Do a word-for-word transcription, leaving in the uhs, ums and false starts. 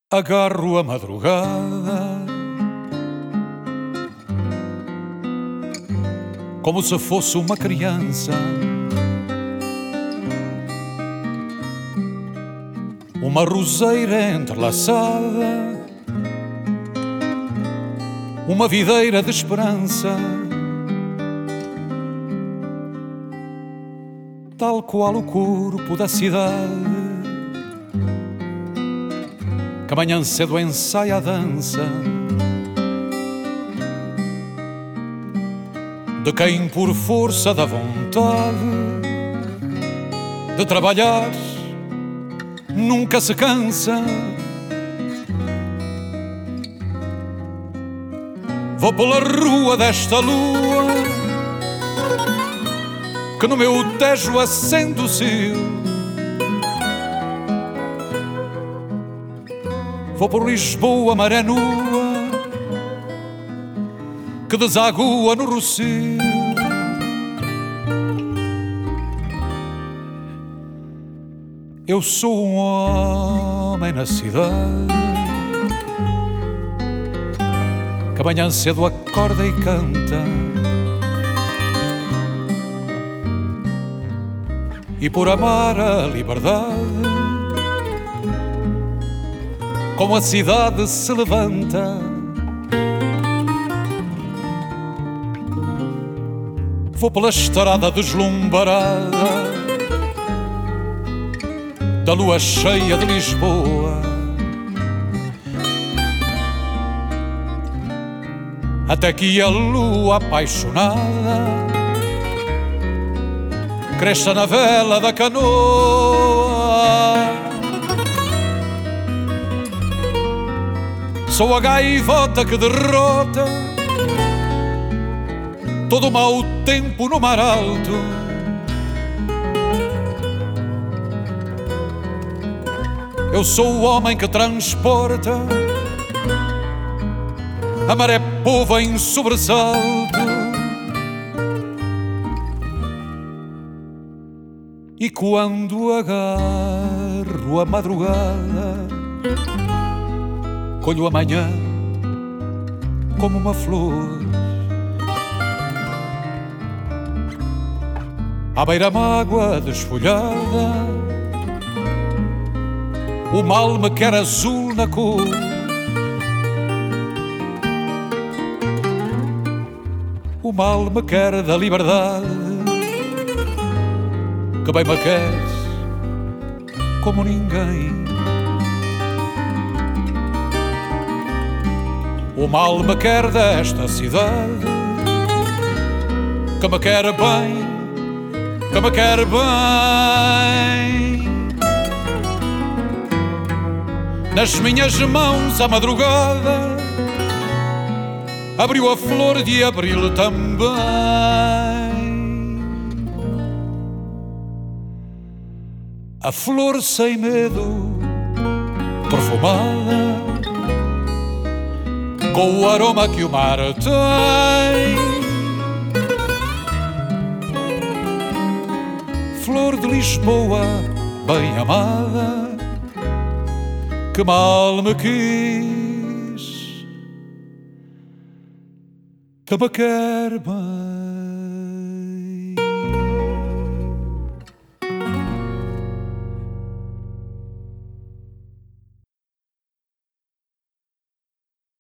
Agarro a madrugada como se fosse uma criança, uma roseira entrelaçada, uma videira de esperança, tal qual o corpo da cidade que amanhã cedo ensaia a dança de quem por força da vontade de trabalhar nunca se cansa. Vou pela rua desta lua que no meu tejo acende o cio. Vou por Lisboa, maré nua, que desagua no Rocio. Eu sou um homem na cidade, que amanhã cedo acorda e canta, e por amar a liberdade como a cidade se levanta. Vou pela estrada deslumbrada da lua cheia de Lisboa, até que a lua apaixonada cresça na vela da canoa. Sou a gaivota que derrota todo o mau tempo no mar alto. Eu sou o homem que transporta a maré pova em sobressalto. E quando agarro a madrugada, colho amanhã como uma flor. À beira-mágoa desfolhada, o mal me quer azul na cor. O mal me quer da liberdade, que bem me quer como ninguém. O mal me quer desta cidade, que me quer bem, que me quer bem. Nas minhas mãos a madrugada abriu a flor de abril também. A flor sem medo, perfumada, com o aroma que o mar tem. Flor de Lisboa, bem amada, que mal me quis, que me quer bem.